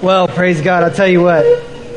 Well, praise God. I'll tell you what.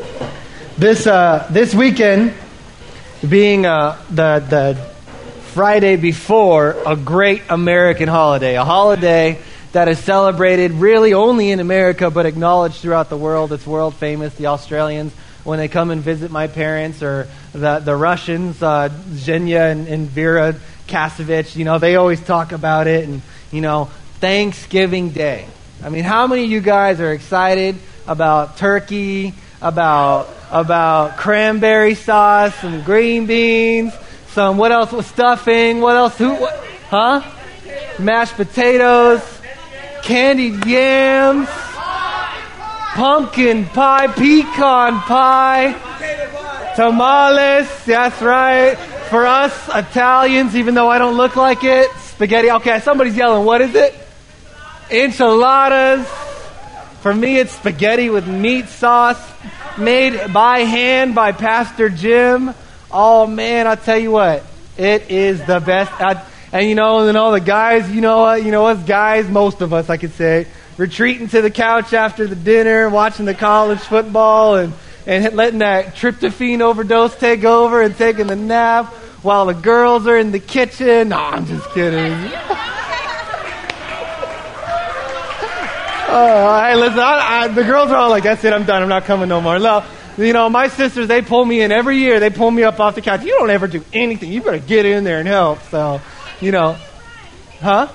This weekend, being the Friday before a great American holiday, a holiday that is celebrated really only in America but acknowledged throughout the world. It's world famous. The Australians, when they come and visit my parents, or the Russians, Zhenya and Vera Kasevich, they always talk about it. And, Thanksgiving Day. I mean, how many of you guys are excited about turkey, about cranberry sauce, some green beans, what else was stuffing, mashed potatoes, candied yams, pumpkin pie, pecan pie, tamales, that's right. For us Italians, even though I don't look like it, spaghetti. Okay, somebody's yelling, what is it? Enchiladas. For me, it's spaghetti with meat sauce, made by hand by Pastor Jim. Oh man, I'll tell you what, it is the best. And all the guys, us guys, most of us, I could say, retreating to the couch after the dinner, watching the college football, and letting that tryptophan overdose take over and taking the nap while the girls are in the kitchen. No, I'm just kidding. Hey, listen, the girls are all like, that's it, I'm done, I'm not coming no more. No, my sisters, they pull me in every year. They pull me up off the couch. You don't ever do anything. You better get in there and help. So, huh?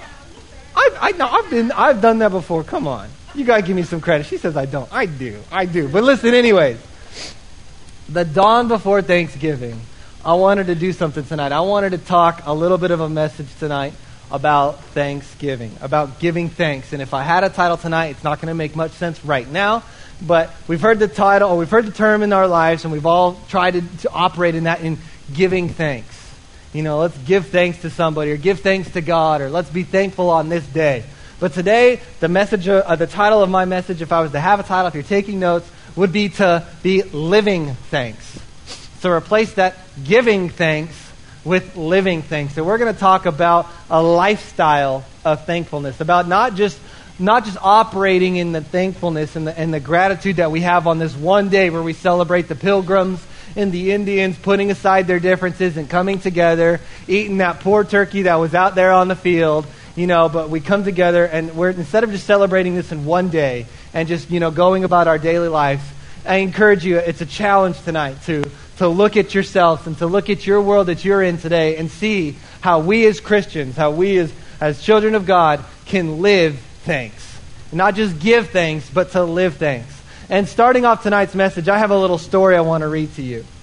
I've done that before. Come on. You got to give me some credit. She says I don't. I do. But listen, anyways. The dawn before Thanksgiving, I wanted to do something tonight. I wanted to talk a little bit of a message tonight about Thanksgiving, about giving thanks. And if I had a title tonight, it's not going to make much sense right now. But we've heard the title, or we've heard the term in our lives, and we've all tried to operate in that, in giving thanks. Let's give thanks to somebody, or give thanks to God, or let's be thankful on this day. But today, the title of my message, if I was to have a title, if you're taking notes, would be to be living thanks. So replace that giving thanks with living thanks. So we're going to talk about a lifestyle of thankfulness, about not just operating in the thankfulness and the gratitude that we have on this one day where we celebrate the Pilgrims and the Indians putting aside their differences and coming together, eating that poor turkey that was out there on the field, but we come together and we're, instead of just celebrating this in one day and just, going about our daily lives, I encourage you, it's a challenge tonight to look at yourselves and to look at your world that you're in today and see how we as Christians, how we as children of God can live thanks. Not just give thanks, but to live thanks. And starting off tonight's message, I have a little story I want to read to you.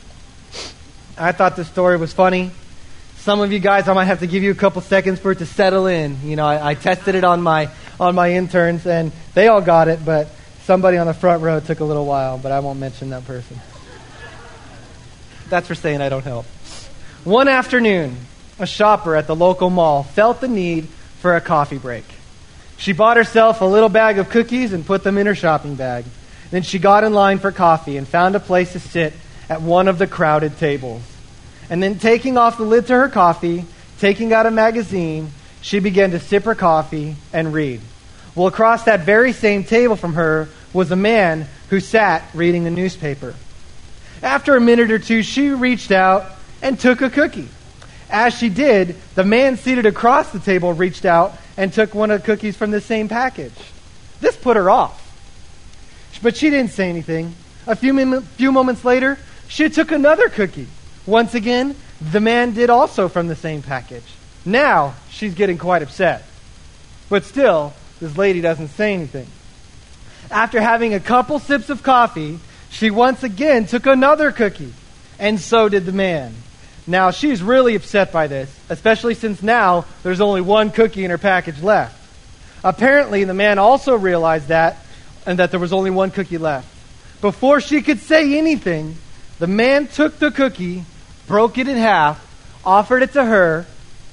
I thought this story was funny. Some of you guys, I might have to give you a couple seconds for it to settle in. I tested it on my interns, and they all got it, but somebody on the front row took a little while, but I won't mention that person. That's for saying I don't help. One afternoon, a shopper at the local mall felt the need for a coffee break. She bought herself a little bag of cookies and put them in her shopping bag. Then she got in line for coffee and found a place to sit at one of the crowded tables. And then taking off the lid to her coffee, taking out a magazine, she began to sip her coffee and read. Well, across that very same table from her was a man who sat reading the newspaper. After a minute or two, she reached out and took a cookie. As she did, the man seated across the table reached out and took one of the cookies from the same package. This put her off. But she didn't say anything. A few moments later, she took another cookie. Once again, the man did also from the same package. Now, she's getting quite upset. But still, this lady doesn't say anything. After having a couple sips of coffee, she once again took another cookie. And so did the man. Now, she's really upset by this, especially since now there's only one cookie in her package left. Apparently, the man also realized that, and that there was only one cookie left. Before she could say anything, the man took the cookie, broke it in half, offered it to her,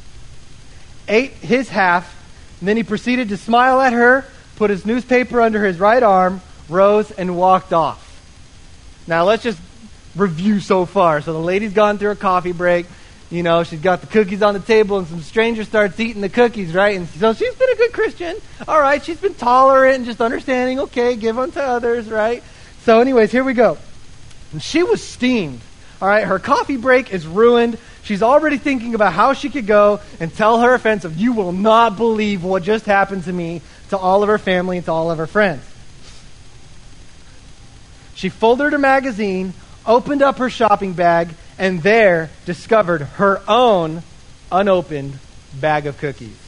ate his half, and then he proceeded to smile at her, put his newspaper under his right arm, rose, and walked off. Now, let's just review so far. So the lady's gone through a coffee break. You know, she's got the cookies on the table and some stranger starts eating the cookies, right? And so she's been a good Christian. All right, she's been tolerant and just understanding, okay, give unto others, right? So anyways, here we go. And she was steamed. All right, her coffee break is ruined. She's already thinking about how she could go and tell her offensive, you will not believe what just happened to me, to all of her family and to all of her friends. She folded her magazine, opened up her shopping bag, and there discovered her own unopened bag of cookies.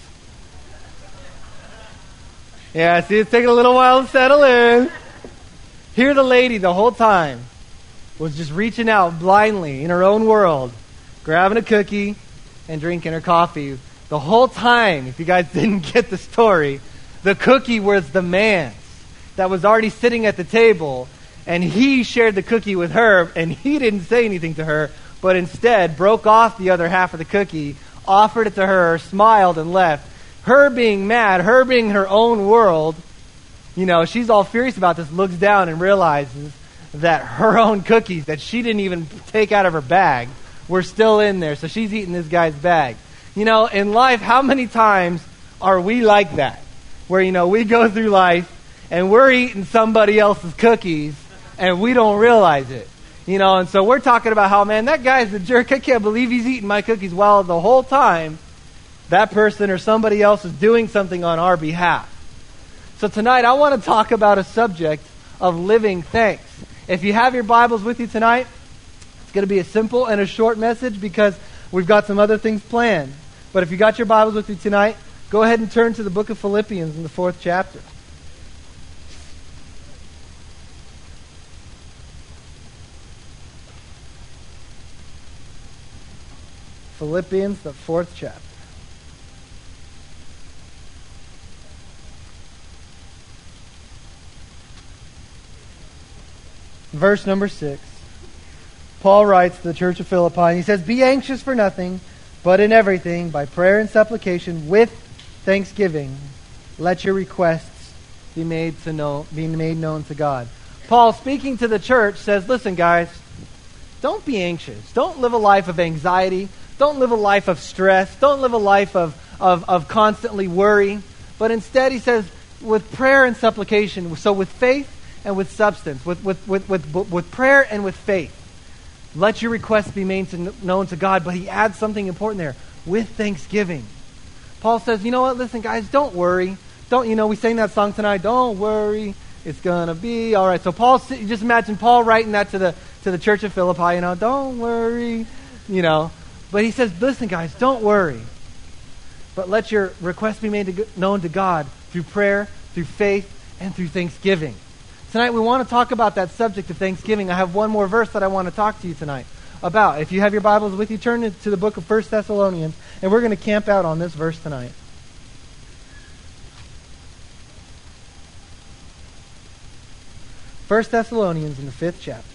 Yeah, see, it's taking a little while to settle in. Here the lady the whole time was just reaching out blindly in her own world, grabbing a cookie and drinking her coffee. The whole time, if you guys didn't get the story, the cookie was the man's that was already sitting at the table, and he shared the cookie with her, and he didn't say anything to her, but instead broke off the other half of the cookie, offered it to her, smiled, and left. Her being mad, her being in her own world, you know, she's all furious about this, looks down and realizes that her own cookies that she didn't even take out of her bag were still in there. So she's eating this guy's bag. You know, in life, how many times are we like that? Where, you know, we go through life and we're eating somebody else's cookies and we don't realize it. You know, and so we're talking about how, man, that guy's a jerk. I can't believe he's eating my cookies. While the whole time, that person or somebody else is doing something on our behalf. So tonight, I want to talk about a subject of living thanks. If you have your Bibles with you tonight, it's going to be a simple and a short message because we've got some other things planned. But if you got your Bibles with you tonight, go ahead and turn to the book of Philippians in the 4th chapter. Philippians, the 4th chapter. Verse number 6. Paul writes to the church of Philippi, and he says, be anxious for nothing, but in everything, by prayer and supplication, with thanksgiving, let your requests be made known to God. Paul, speaking to the church, says, listen, guys, don't be anxious. Don't live a life of anxiety. Don't live a life of stress. Don't live a life of constantly worry. But instead, he says, with prayer and supplication, so with faith and with substance, with prayer and with faith, let your requests be made known to God. But he adds something important there, with thanksgiving. Paul says, you know what, listen, guys, don't worry. We sang that song tonight, don't worry, it's going to be all right. So Paul, you just imagine Paul writing that to the church of Philippi, don't worry, But he says, listen, guys, don't worry. But let your requests be made known to God through prayer, through faith, and through thanksgiving. Tonight we want to talk about that subject of thanksgiving. I have one more verse that I want to talk to you tonight about. If you have your Bibles with you, turn to the book of 1 Thessalonians, and we're going to camp out on this verse tonight. 1 Thessalonians in the 5th chapter.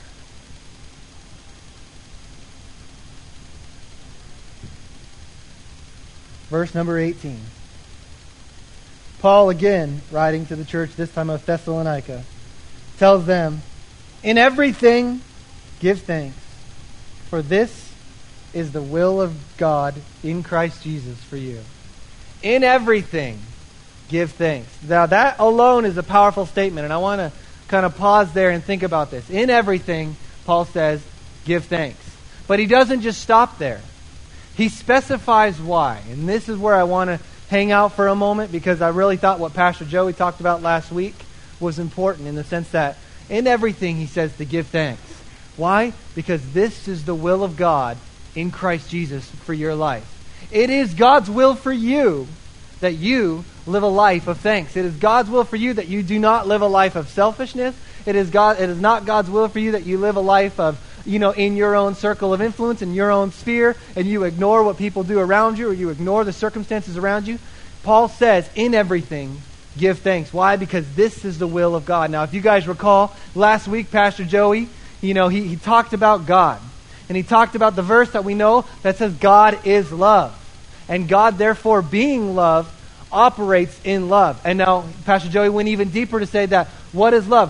Verse number 18. Paul, again, writing to the church, this time of Thessalonica, tells them, in everything, give thanks, for this is the will of God in Christ Jesus for you. In everything, give thanks. Now, that alone is a powerful statement, and I want to kind of pause there and think about this. In everything, Paul says, give thanks. But he doesn't just stop there. He specifies why. And this is where I want to hang out for a moment, because I really thought what Pastor Joey talked about last week was important, in the sense that in everything he says to give thanks. Why? Because this is the will of God in Christ Jesus for your life. It is God's will for you that you live a life of thanks. It is God's will for you that you do not live a life of selfishness. It is not God's will for you that you live a life of, in your own circle of influence, in your own sphere, and you ignore what people do around you, or you ignore the circumstances around you. Paul says, in everything, give thanks. Why? Because this is the will of God. Now, if you guys recall, last week, Pastor Joey, he talked about God. And he talked about the verse that we know that says God is love. And God, therefore, being love, operates in love. And now, Pastor Joey went even deeper to say that, what is love?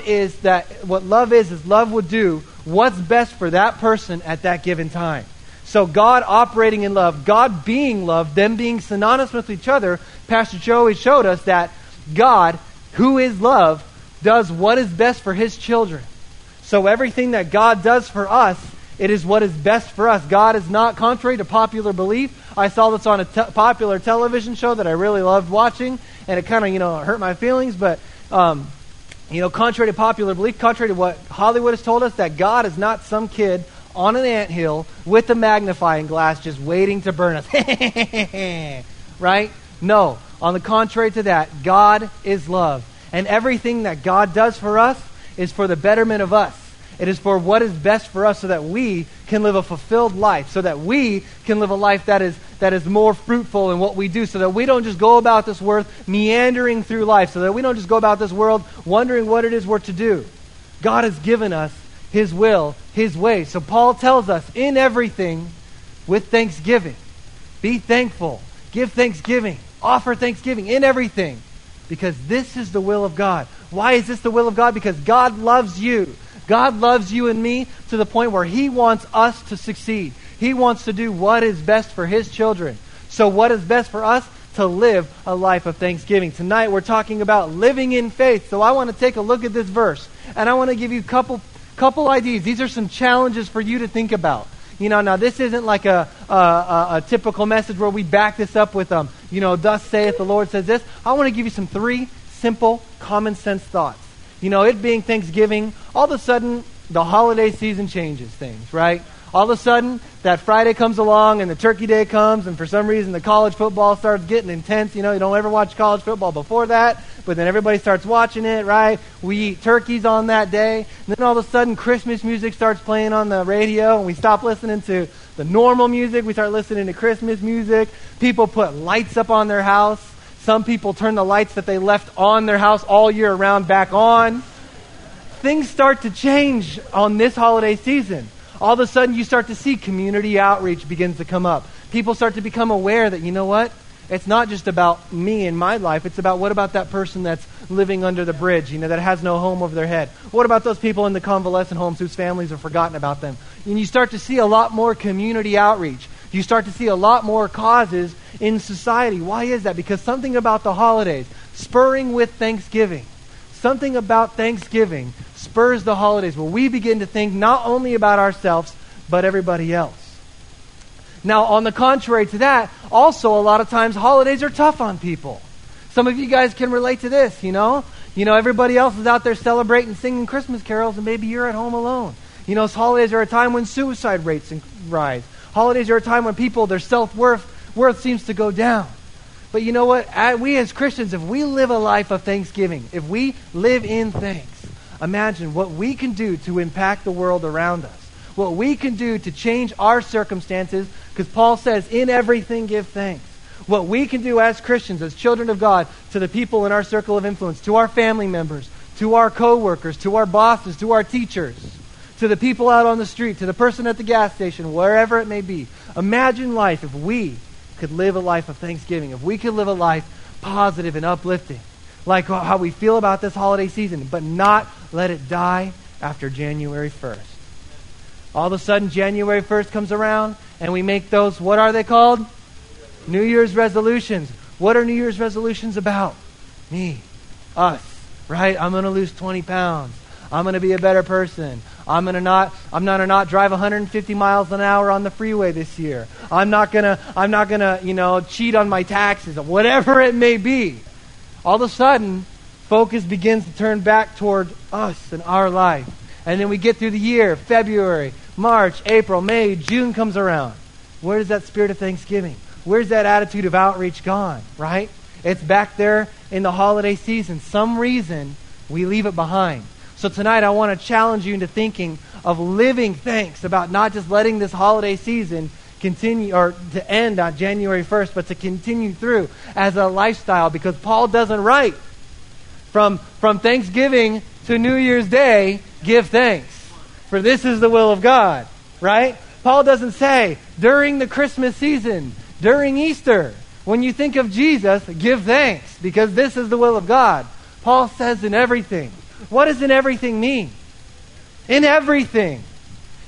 What love is love would do what's best for that person at that given time. So God operating in love, God being love, them being synonymous with each other, Pastor Joey showed us that God, who is love, does what is best for his children. So everything that God does for us, it is what is best for us. God is not contrary to popular belief. I saw this on a popular television show that I really loved watching, and it kind of, hurt my feelings, but, contrary to popular belief, contrary to what Hollywood has told us, that God is not some kid on an anthill with a magnifying glass just waiting to burn us. Right? No. On the contrary to that, God is love. And everything that God does for us is for the betterment of us. It is for what is best for us so that we can live a fulfilled life, so that we can live a life that is more fruitful in what we do, so that we don't just go about this world meandering through life, so that we don't just go about this world wondering what it is we're to do. God has given us his will, his way. So Paul tells us in everything with thanksgiving. Be thankful. Give thanksgiving. Offer thanksgiving in everything. Because this is the will of God. Why is this the will of God? Because God loves you. God loves you and me to the point where he wants us to succeed. He wants to do what is best for his children. So what is best for us? To live a life of thanksgiving. Tonight we're talking about living in faith. So I want to take a look at this verse. And I want to give you a couple ideas. These are some challenges for you to think about. Now this isn't like a typical message where we back this up with, thus saith the Lord says this. I want to give you 3 simple, common sense thoughts. It being Thanksgiving, all of a sudden, the holiday season changes things, right? All of a sudden, that Friday comes along and the turkey day comes, and for some reason the college football starts getting intense. You don't ever watch college football before that, but then everybody starts watching it, right? We eat turkeys on that day. And then all of a sudden, Christmas music starts playing on the radio, and we stop listening to the normal music. We start listening to Christmas music. People put lights up on their house. Some people turn the lights that they left on their house all year round back on. Things start to change on this holiday season. All of a sudden, you start to see community outreach begins to come up. People start to become aware that, it's not just about me and my life. It's about what about that person that's living under the bridge, that has no home over their head? What about those people in the convalescent homes whose families have forgotten about them? And you start to see a lot more community outreach. You start to see a lot more causes in society. Why is that? Because something about the holidays, spurring with Thanksgiving, something about Thanksgiving spurs the holidays where we begin to think not only about ourselves, but everybody else. Now, on the contrary to that, also a lot of times holidays are tough on people. Some of you guys can relate to this, everybody else is out there celebrating, singing Christmas carols, and maybe you're at home alone. Holidays are a time when suicide rates rise. Holidays are a time when their self-worth seems to go down. But you know what? We as Christians, if we live a life of thanksgiving, if we live in thanks, imagine what we can do to impact the world around us. What we can do to change our circumstances, because Paul says, in everything give thanks. What we can do as Christians, as children of God, to the people in our circle of influence, to our family members, to our co-workers, to our bosses, to our teachers, to the people out on the street, to the person at the gas station, wherever it may be. Imagine life if we could live a life of thanksgiving, if we could live a life positive and uplifting, like how we feel about this holiday season, but not let it die after January 1st. All of a sudden, January 1st comes around, and we make those, what are they called? New Year's resolutions. What are New Year's resolutions about? Me. Us. Right? I'm going to lose 20 pounds. I'm going to be a better person. I'm going to not drive 150 miles an hour on the freeway this year. I'm not going to, cheat on my taxes, whatever it may be. All of a sudden, focus begins to turn back toward us and our life. And then we get through the year, February, March, April, May, June comes around. Where's that spirit of thanksgiving? Where's that attitude of outreach gone, right? It's back there in the holiday season. Some reason we leave it behind. So tonight I want to challenge you into thinking of living thanks, about not just letting this holiday season continue or to end on January 1st, but to continue through as a lifestyle, because Paul doesn't write from Thanksgiving to New Year's Day, give thanks, for this is the will of God, right? Paul doesn't say during the Christmas season, during Easter, when you think of Jesus, give thanks, because this is the will of God. Paul says in everything. What does in everything mean? In everything.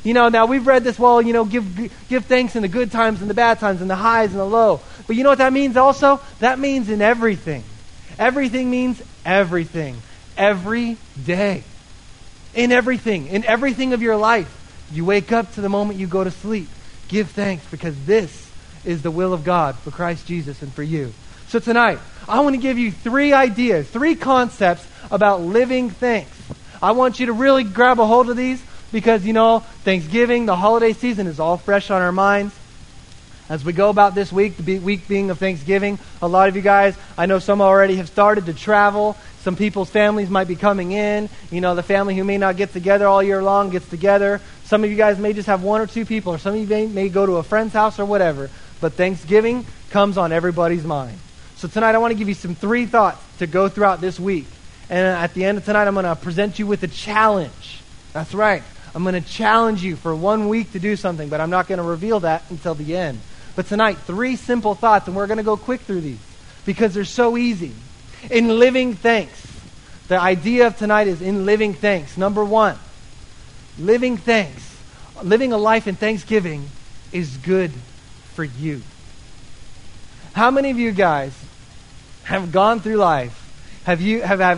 Now we've read this, give thanks in the good times and the bad times and the highs and the low. But you know what that means also? That means in everything. Everything means everything. Every day. In everything of your life. You wake up to the moment you go to sleep. Give thanks because this is the will of God for Christ Jesus and for you. So tonight, I want to give you 3 ideas, 3 concepts about living thanks. I want you to really grab a hold of these because, Thanksgiving, the holiday season is all fresh on our minds. As we go about this week, the week being of Thanksgiving, a lot of you guys, I know some already have started to travel. Some people's families might be coming in. The family who may not get together all year long gets together. Some of you guys may just have 1 or 2 people, or some of you may go to a friend's house or whatever. But Thanksgiving comes on everybody's mind. So tonight I want to give you some 3 thoughts to go throughout this week. And at the end of tonight, I'm going to present you with a challenge. That's right. I'm going to challenge you for 1 week to do something, but I'm not going to reveal that until the end. But tonight, 3 simple thoughts, and we're going to go quick through these because they're so easy. In living thanks. The idea of tonight is in living thanks. Number 1, living thanks. Living a life in thanksgiving is good for you. How many of you guys have gone through life? Have you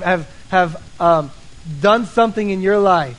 done something in your life,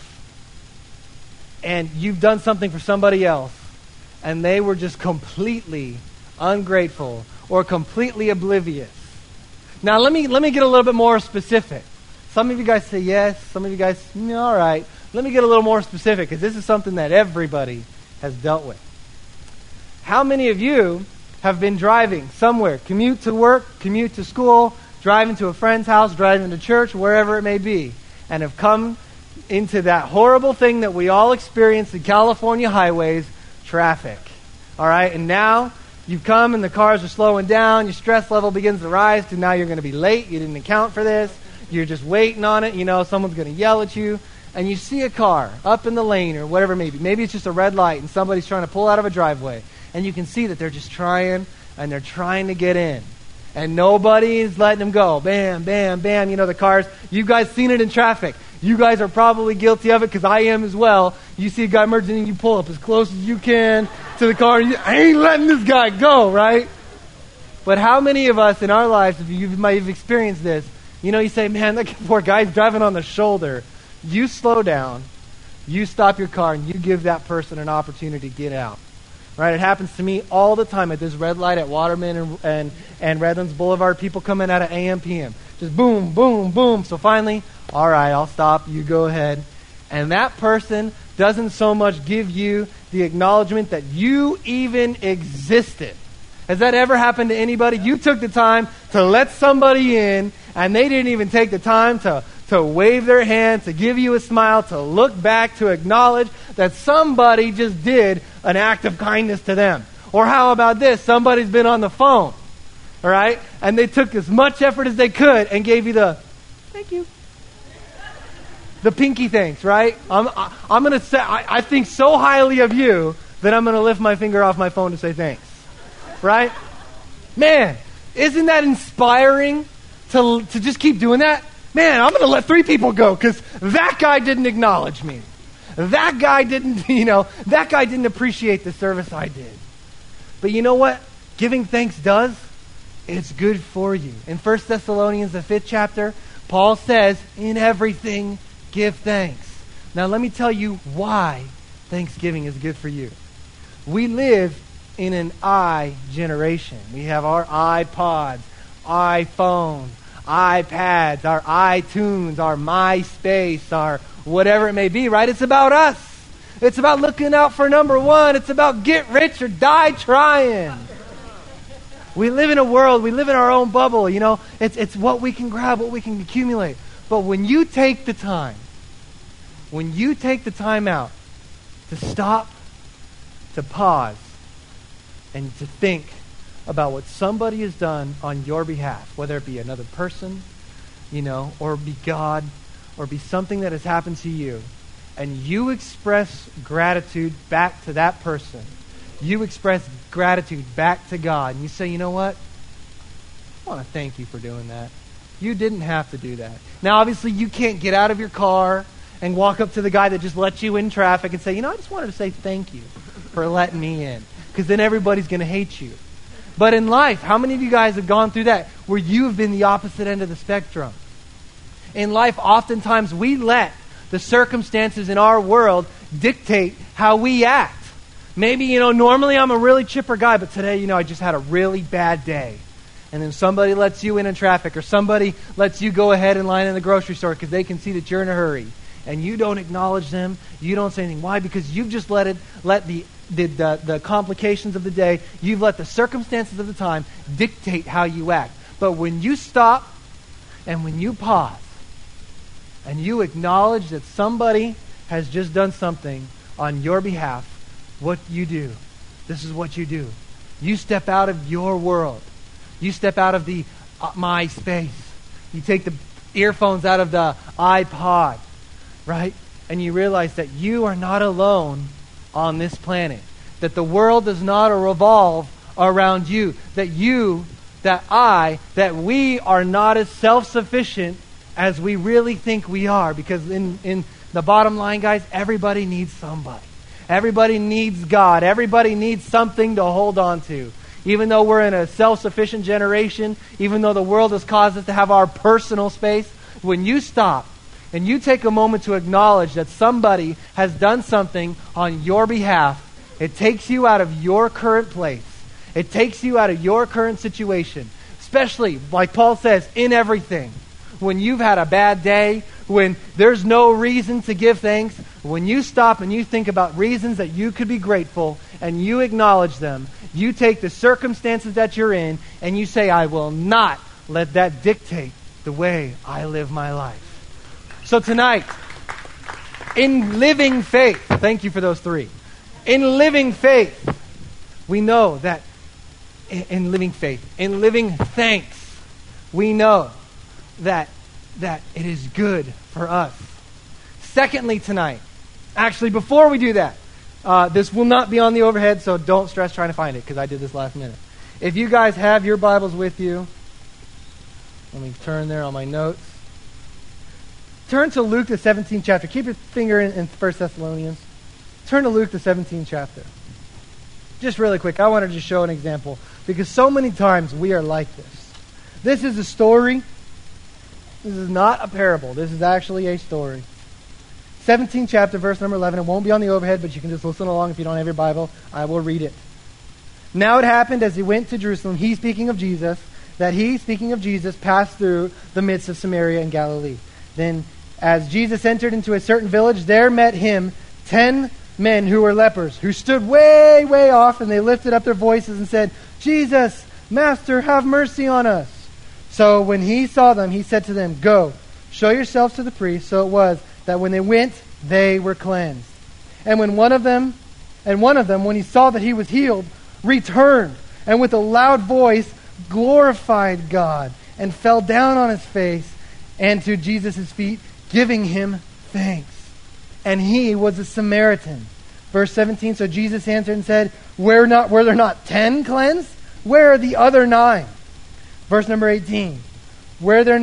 and you've done something for somebody else, and they were just completely ungrateful or completely oblivious? Now let me get a little bit more specific. Some of you guys say yes. Some of you guys, all right. Let me get a little more specific because this is something that everybody has dealt with. How many of you have been driving somewhere, commute to work, commute to school, driving to a friend's house, driving to church, wherever it may be, and have come into that horrible thing that we all experience in California highways, traffic? All right, and now you've come and the cars are slowing down, your stress level begins to rise to now you're going to be late, you didn't account for this, you're just waiting on it, someone's going to yell at you, and you see a car up in the lane or whatever it may be. Maybe it's just a red light and somebody's trying to pull out of a driveway, and you can see that they're just trying, and they're trying to get in. And nobody is letting them go. Bam, bam, bam. The cars. You guys seen it in traffic. You guys are probably guilty of it because I am as well. You see a guy merging and you pull up as close as you can to the car. And I ain't letting this guy go, right? But how many of us in our lives, if you might have experienced this, you say, man, that poor guy's driving on the shoulder. You slow down. You stop your car and you give that person an opportunity to get out. Right, it happens to me all the time at this red light at Waterman and Redlands Boulevard. People coming out of AM, PM. Just boom, boom, boom. So finally, all right, I'll stop. You go ahead. And that person doesn't so much give you the acknowledgement that you even existed. Has that ever happened to anybody? You took the time to let somebody in, and they didn't even take the time to wave their hand, to give you a smile, to look back, to acknowledge that somebody just did an act of kindness to them. Or how about this? Somebody's been on the phone, all right? And they took as much effort as they could and gave you the, thank you. The pinky thanks, right? I'm going to say, I think so highly of you that I'm going to lift my finger off my phone to say thanks, right? Man, isn't that inspiring to just keep doing that? Man, I'm going to let 3 people go because that guy didn't acknowledge me. That guy didn't appreciate the service I did. But you know what giving thanks does? It's good for you. In 1 Thessalonians, the 5th chapter, Paul says, in everything, give thanks. Now let me tell you why Thanksgiving is good for you. We live in an I generation. We have our iPods, iPhones, iPads, our iTunes, our MySpace, our whatever it may be, right? It's about us. It's about looking out for number 1. It's about get rich or die trying. We live in a world, we live in our own bubble, it's what we can grab, what we can accumulate. But when you take the time out to stop, to pause, and to think about what somebody has done on your behalf, whether it be another person, or be God, or be something that has happened to you, and you express gratitude back to that person, you express gratitude back to God, and you say, you know what? I want to thank you for doing that. You didn't have to do that. Now, obviously, you can't get out of your car and walk up to the guy that just let you in traffic and say, I just wanted to say thank you for letting me in. Because then everybody's going to hate you. But in life, how many of you guys have gone through that where you've been the opposite end of the spectrum? In life, oftentimes we let the circumstances in our world dictate how we act. Maybe, normally I'm a really chipper guy, but today, I just had a really bad day. And then somebody lets you in traffic, or somebody lets you go ahead in line in the grocery store because they can see that you're in a hurry. And you don't acknowledge them. You don't say anything. Why? Because you've just let the complications of the day, you've let the circumstances of the time dictate how you act. But when you stop and when you pause and you acknowledge that somebody has just done something on your behalf, what you do, this is what you do. You step out of your world. You step out of the my space. You take the earphones out of the iPod, right? And you realize that you are not alone on this planet. That the world does not revolve around you. That we are not as self-sufficient as we really think we are. Because in the bottom line, guys, everybody needs somebody. Everybody needs God. Everybody needs something to hold on to. Even though we're in a self-sufficient generation, even though the world has caused us to have our personal space, when you stop and you take a moment to acknowledge that somebody has done something on your behalf, it takes you out of your current place. It takes you out of your current situation. Especially, like Paul says, in everything. When you've had a bad day, when there's no reason to give thanks, when you stop and you think about reasons that you could be grateful and you acknowledge them, you take the circumstances that you're in and you say, I will not let that dictate the way I live my life. So tonight, in living faith, thank you for those three. In living faith, we know that in living faith, in living thanks, we know that it is good for us. Secondly tonight, actually before we do that, this will not be on the overhead, so don't stress trying to find it because I did this last minute. If you guys have your Bibles with you, let me turn there on my notes. Turn to Luke, the 17th chapter. Keep your finger in 1 Thessalonians. Turn to Luke, the 17th chapter. Just really quick, I want to just show an example because so many times we are like this. This is a story. This is not a parable. This is actually a story. 17th chapter, verse number 11. It won't be on the overhead, but you can just listen along if you don't have your Bible. I will read it. Now it happened as he went to Jerusalem, he speaking of Jesus, passed through the midst of Samaria and Galilee. Then as Jesus entered into a certain village, there met him 10 men who were lepers, who stood way, way off, and they lifted up their voices and said, Jesus, Master, have mercy on us. So when he saw them, he said to them, Go, show yourselves to the priest. So it was that when they went, they were cleansed. And one of them, when he saw that he was healed, returned, and with a loud voice glorified God, and fell down on his face and to Jesus' feet, giving him thanks. And he was a Samaritan. Verse 17, so Jesus answered and said, were there not 10 cleansed? Where are the other 9? Verse number 18, where there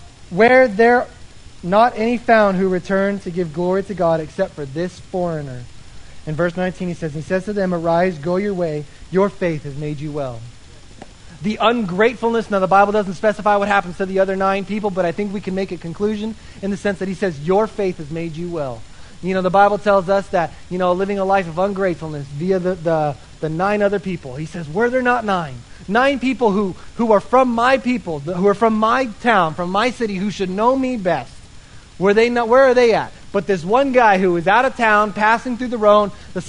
not any found who returned to give glory to God except for this foreigner. In verse 19 he says to them, Arise, go your way, your faith has made you well. The ungratefulness, now the Bible doesn't specify what happens to the other 9 people, but I think we can make a conclusion in the sense that he says, your faith has made you well. You know, the Bible tells us that, living a life of ungratefulness via the 9 other people. He says, were there not 9? 9 people who are from my people, who are from my town, from my city, who should know me best. Where are they at? But this one guy who was out of town, passing through the road,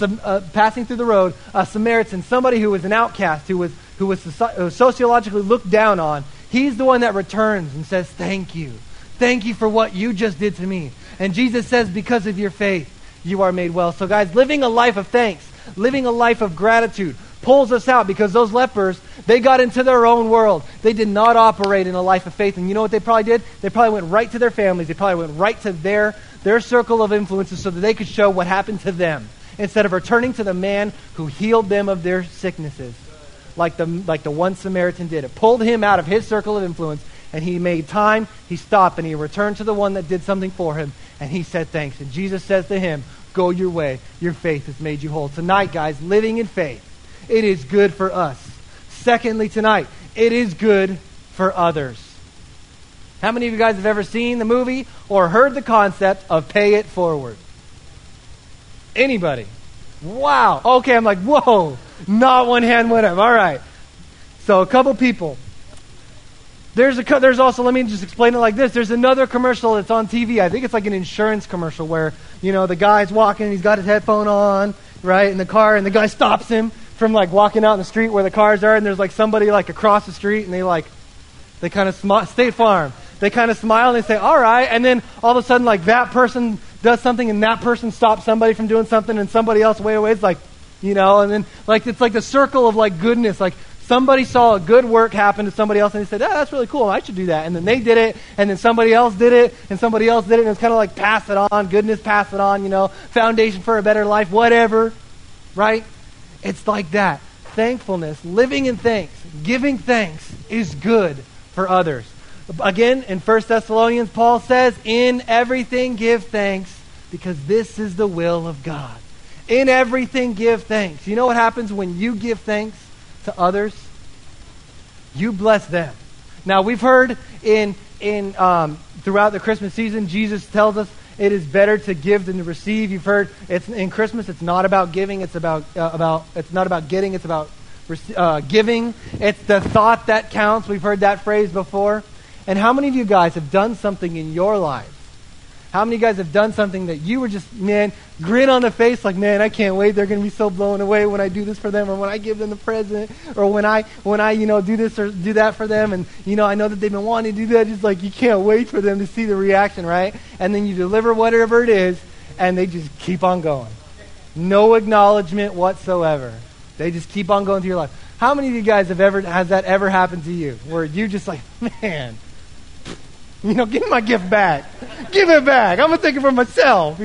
a Samaritan, somebody who was an outcast, who was sociologically looked down on, he's the one that returns and says, thank you. Thank you for what you just did to me. And Jesus says, because of your faith, you are made well. So guys, living a life of thanks, living a life of gratitude, pulls us out because those lepers, they got into their own world. They did not operate in a life of faith. And you know what they probably did? They probably went right to their families. They probably went right to their circle of influences so that they could show what happened to them instead of returning to the man who healed them of their sicknesses like the one Samaritan did. It pulled him out of his circle of influence, and he made time, he stopped, and he returned to the one that did something for him, and he said thanks. And Jesus says to him, go your way. Your faith has made you whole. Tonight, guys, living in faith, it is good for us. Secondly, tonight, it is good for others. How many of you guys have ever seen the movie or heard the concept of pay it forward? Anybody? Wow. Okay, I'm like, whoa. Not one hand went up. All right. So a couple people. There's also, let me just explain it like this. There's another commercial that's on TV. I think it's like an insurance commercial where, the guy's walking, he's got his headphone on, right, in the car, and the guy stops him from like walking out in the street where the cars are, and there's like somebody like across the street, and they kind of smile. State Farm. They kind of smile and they say, all right, and then all of a sudden like that person does something and that person stops somebody from doing something and somebody else way away. It's like, and then like it's like the circle of like goodness. Like somebody saw a good work happen to somebody else and they said, that's really cool, I should do that. And then they did it, and then somebody else did it, and somebody else did it, and it's kind of like pass it on, goodness, pass it on, foundation for a better life, whatever, right? It's like that. Thankfulness, living in thanks, giving thanks is good for others. Again, in 1 Thessalonians, Paul says, in everything give thanks, because this is the will of God. In everything give thanks. You know what happens when you give thanks to others? You bless them. Now, we've heard in throughout the Christmas season, Jesus tells us it is better to give than to receive. You've heard in Christmas, it's not about giving, it's not about getting, it's about giving. It's the thought that counts. We've heard that phrase before. And how many of you guys have done something in your lives? How many of you guys have done something that you were just, grin on the face like, I can't wait. They're going to be so blown away when I do this for them, or when I give them the present, or when I do this or do that for them. And, I know that they've been wanting to do that. Just like you can't wait for them to see the reaction, right? And then you deliver whatever it is, and they just keep on going. No acknowledgement whatsoever. They just keep on going through your life. How many of you guys has that ever happened to you? Where you just like, man, give me my gift back. Give it back. I'm going to take it for myself,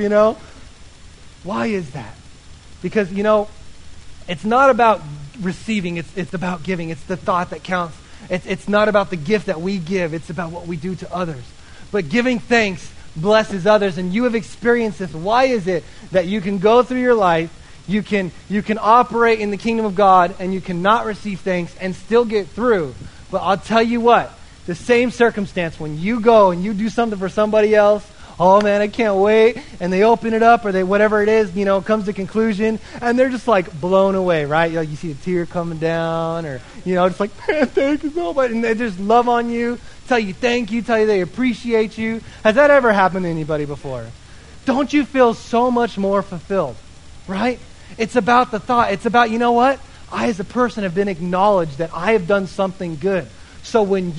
Why is that? Because, it's not about receiving. It's about giving. It's the thought that counts. It's not about the gift that we give. It's about what we do to others. But giving thanks blesses others, and you have experienced this. Why is it that you can go through your life, you can operate in the kingdom of God, and you cannot receive thanks and still get through? But I'll tell you what. The same circumstance, when you go and you do something for somebody else, oh man, I can't wait, and they open it up, or they whatever it is, comes to conclusion, and they're just like blown away, right? You see a tear coming down, or just like, man, thank you so much, and they just love on you, tell you thank you, tell you they appreciate you. Has that ever happened to anybody before? Don't you feel so much more fulfilled, right? It's about the thought. It's about, what? I as a person have been acknowledged that I have done something good. So when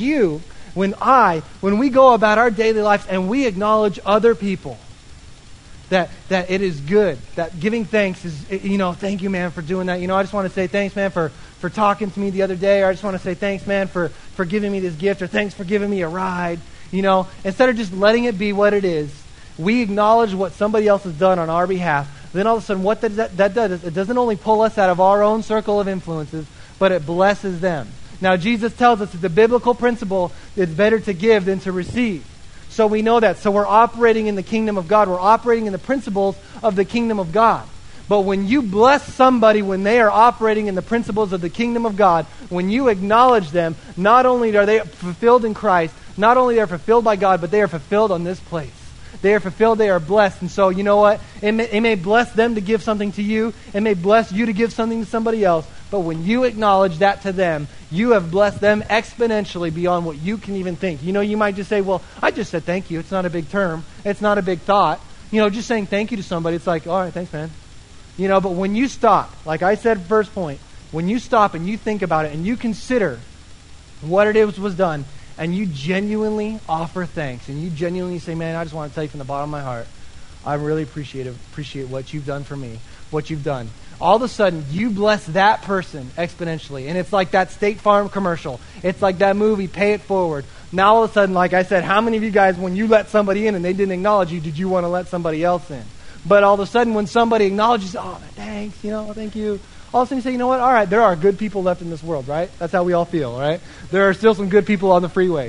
we go about our daily lives and we acknowledge other people, that it is good, that giving thanks is, thank you, man, for doing that. I just want to say thanks, man, for talking to me the other day, or I just want to say thanks, man, for giving me this gift, or thanks for giving me a ride. Instead of just letting it be what it is, we acknowledge what somebody else has done on our behalf. Then all of a sudden, what that does is it doesn't only pull us out of our own circle of influences, but it blesses them. Now, Jesus tells us that the biblical principle is better to give than to receive. So we know that. So we're operating in the kingdom of God. We're operating in the principles of the kingdom of God. But when you bless somebody when they are operating in the principles of the kingdom of God, when you acknowledge them, not only are they fulfilled in Christ, not only are they fulfilled by God, but they are fulfilled on this place. They are fulfilled, they are blessed. And so, you know what? It may bless them to give something to you. It may bless you to give something to somebody else. But when you acknowledge that to them, you have blessed them exponentially beyond what you can even think. You might just say, well, I just said thank you. It's not a big term. It's not a big thought. Just saying thank you to somebody, it's like, all right, thanks, man. But when you stop, like I said first point, when you stop and you think about it and you consider what it is was done, and you genuinely offer thanks, and you genuinely say, man, I just want to tell you from the bottom of my heart, I really appreciate what you've done for me, what you've done. All of a sudden, you bless that person exponentially. And it's like that State Farm commercial. It's like that movie, Pay It Forward. Now all of a sudden, like I said, how many of you guys, when you let somebody in and they didn't acknowledge you, did you want to let somebody else in? But all of a sudden, when somebody acknowledges, oh, man, thanks, thank you. All of a sudden you say, you know what, all right, there are good people left in this world, right? That's how we all feel, right? There are still some good people on the freeways.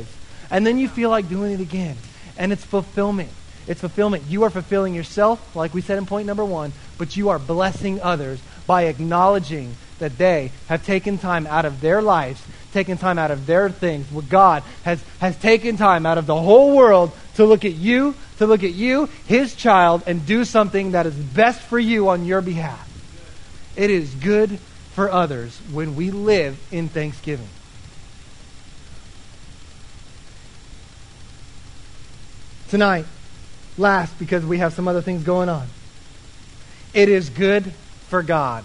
And then you feel like doing it again. And it's fulfillment. It's fulfillment. You are fulfilling yourself, like we said in point number 1, but you are blessing others by acknowledging that they have taken time out of their lives, taken time out of their things. What God has taken time out of the whole world to look at you, his child, and do something that is best for you on your behalf. It is good for others when we live in thanksgiving. Tonight, last, because we have some other things going on, it is good for God.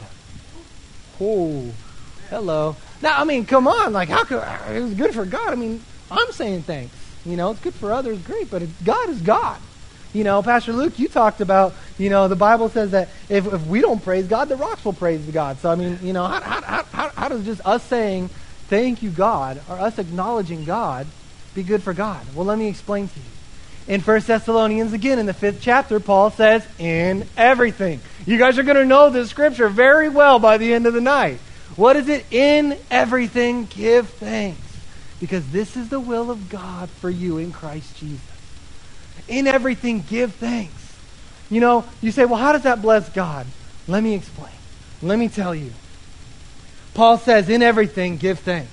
Oh, hello. Now, I mean, come on. Like, how could it was good for God? I mean, I'm saying thanks. It's good for others, great, but God is God. Pastor Luke, you talked about, the Bible says that if we don't praise God, the rocks will praise God. So, I mean, how does just us saying, thank you, God, or us acknowledging God, be good for God? Well, let me explain to you. In 1 Thessalonians, again, in the 5th chapter, Paul says, in everything. You guys are going to know this scripture very well by the end of the night. What is it? In everything, give thanks. Because this is the will of God for you in Christ Jesus. In everything, give thanks. You say, well, how does that bless God? Let me explain. Let me tell you. Paul says, in everything, give thanks.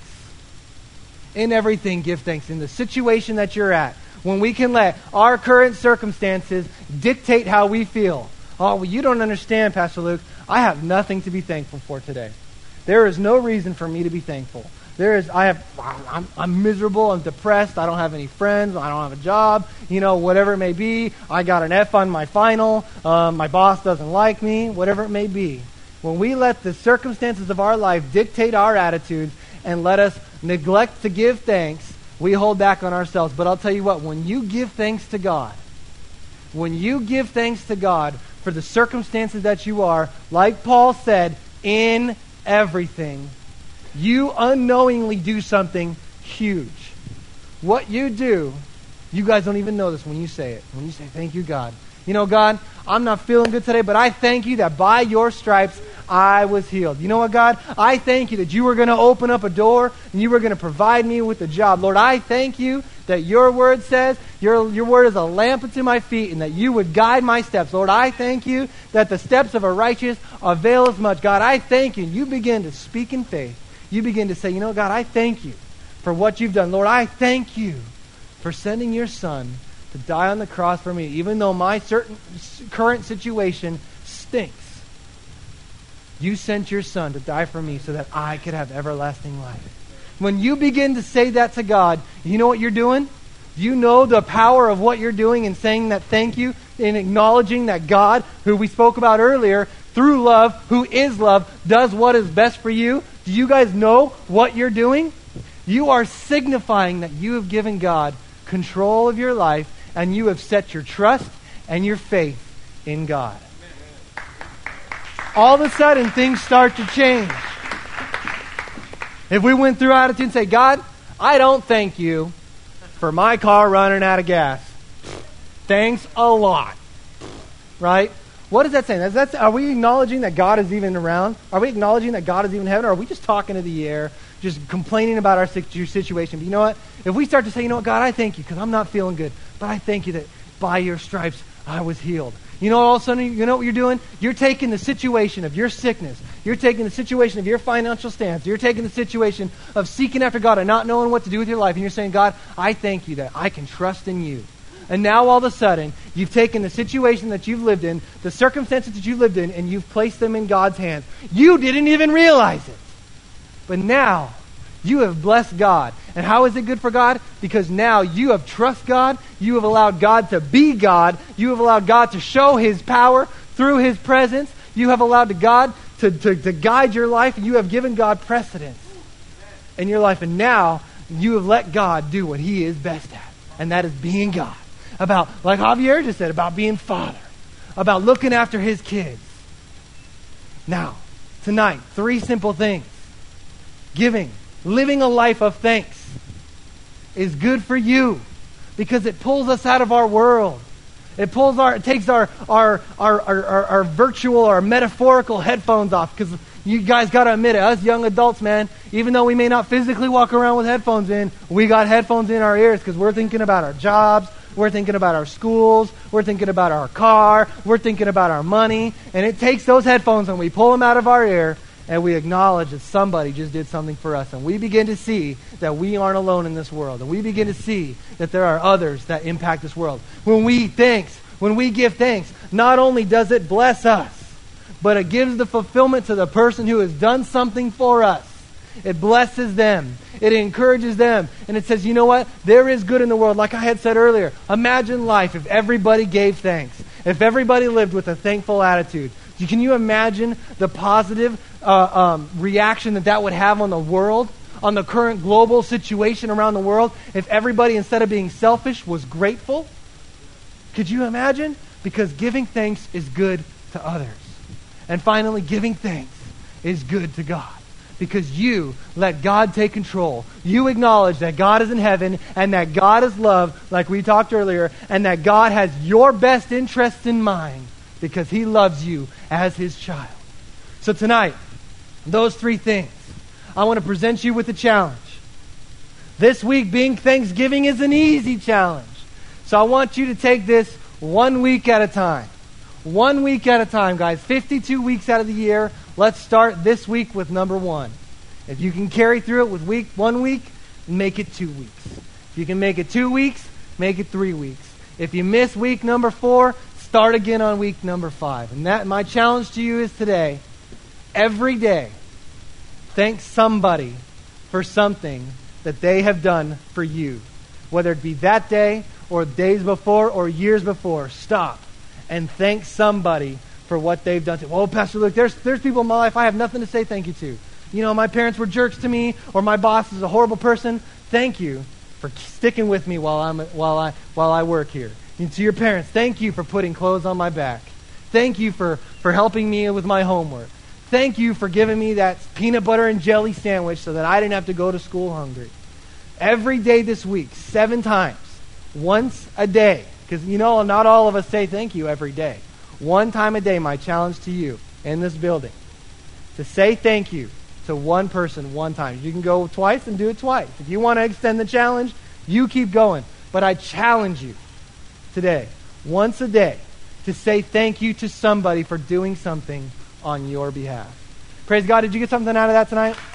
In everything, give thanks. In the situation that you're at, when we can let our current circumstances dictate how we feel. Oh, well, you don't understand, Pastor Luke. I have nothing to be thankful for today. There is no reason for me to be thankful. I'm miserable. I'm depressed. I don't have any friends. I don't have a job. Whatever it may be. I got an F on my final. My boss doesn't like me. Whatever it may be. When we let the circumstances of our life dictate our attitudes and let us neglect to give thanks, we hold back on ourselves. But I'll tell you what, when you give thanks to God for the circumstances that you are, like Paul said, in everything, you unknowingly do something huge. What you do, you guys don't even know this when you say it. When you say, thank you, God. God, I'm not feeling good today, but I thank you that by your stripes I was healed. You know what, God? I thank you that you were going to open up a door and you were going to provide me with a job. Lord, I thank you that your word says, your word is a lamp unto my feet and that you would guide my steps. Lord, I thank you that the steps of a righteous avail as much. God, I thank you. You begin to speak in faith. You begin to say, God, I thank you for what you've done. Lord, I thank you for sending your son to die on the cross for me, even though my current situation stinks. You sent your son to die for me so that I could have everlasting life. When you begin to say that to God, you know what you're doing? Do you know the power of what you're doing in saying that thank you, in acknowledging that God, who we spoke about earlier, through love, who is love, does what is best for you? Do you guys know what you're doing? You are signifying that you have given God control of your life and you have set your trust and your faith in God. All of a sudden, things start to change. If we went through attitude and say, God, I don't thank you for my car running out of gas. Thanks a lot. Right? What is that saying? Are we acknowledging that God is even around? Are we acknowledging that God is even in heaven? Or are we just talking to the air, just complaining about our situation? But you know what? If we start to say, God, I thank you because I'm not feeling good, but I thank you that by your stripes I was healed. All of a sudden, you know what you're doing? You're taking the situation of your sickness. You're taking the situation of your financial stance. You're taking the situation of seeking after God and not knowing what to do with your life. And you're saying, God, I thank you that I can trust in you. And now all of a sudden, you've taken the situation that you've lived in, the circumstances that you've lived in, and you've placed them in God's hands. You didn't even realize it. But now, you have blessed God. And how is it good for God? Because now you have trust God. You have allowed God to be God. You have allowed God to show his power through his presence. You have allowed God to guide your life. And you have given God precedence in your life. And now you have let God do what he is best at. And that is being God. About, like Javier just said, about being Father. About looking after his kids. Now, tonight, 3 simple things. Giving. Living a life of thanks is good for you because it pulls us out of our world. It takes our virtual, our metaphorical headphones off, because you guys got to admit it, us young adults, man, even though we may not physically walk around with headphones in, we got headphones in our ears because we're thinking about our jobs, we're thinking about our schools, we're thinking about our car, we're thinking about our money, and it takes those headphones and we pull them out of our ear and we acknowledge that somebody just did something for us, and we begin to see that we aren't alone in this world, and we begin to see that there are others that impact this world. When we give thanks, not only does it bless us, but it gives the fulfillment to the person who has done something for us. It blesses them. It encourages them. And it says, you know what? There is good in the world. Like I had said earlier, imagine life if everybody gave thanks. If everybody lived with a thankful attitude. Can you imagine the positive reaction that would have on the world, on the current global situation around the world, if everybody, instead of being selfish, was grateful? Could you imagine? Because giving thanks is good to others. And finally, giving thanks is good to God. Because you let God take control. You acknowledge that God is in heaven and that God is love, like we talked earlier, and that God has your best interests in mind because He loves you as His child. So tonight, those three things, I want to present you with a challenge. This week being Thanksgiving is an easy challenge. So I want you to take this 1 week at a time. 1 week at a time, guys. 52 weeks out of the year. Let's start this week with number 1. If you can carry through it with 1 week, make it 2 weeks. If you can make it 2 weeks, make it 3 weeks. If you miss week number 4, start again on week number 5. And my challenge to you is today, every day, thank somebody for something that they have done for you. Whether it be that day or days before or years before, stop and thank somebody for what they've done to you. Well, Pastor Luke, there's people in my life I have nothing to say thank you to. You know, my parents were jerks to me, or my boss is a horrible person. Thank you for sticking with me while I work here. And to your parents, thank you for putting clothes on my back. Thank you for helping me with my homework. Thank you for giving me that peanut butter and jelly sandwich so that I didn't have to go to school hungry. Every day this week, 7 times, once a day, because you know not all of us say thank you every day. 1 time a day, my challenge to you in this building, to say thank you to one person 1 time. You can go twice and do it twice. If you want to extend the challenge, you keep going. But I challenge you today, once a day, to say thank you to somebody for doing something on your behalf. Praise God. Did you get something out of that tonight?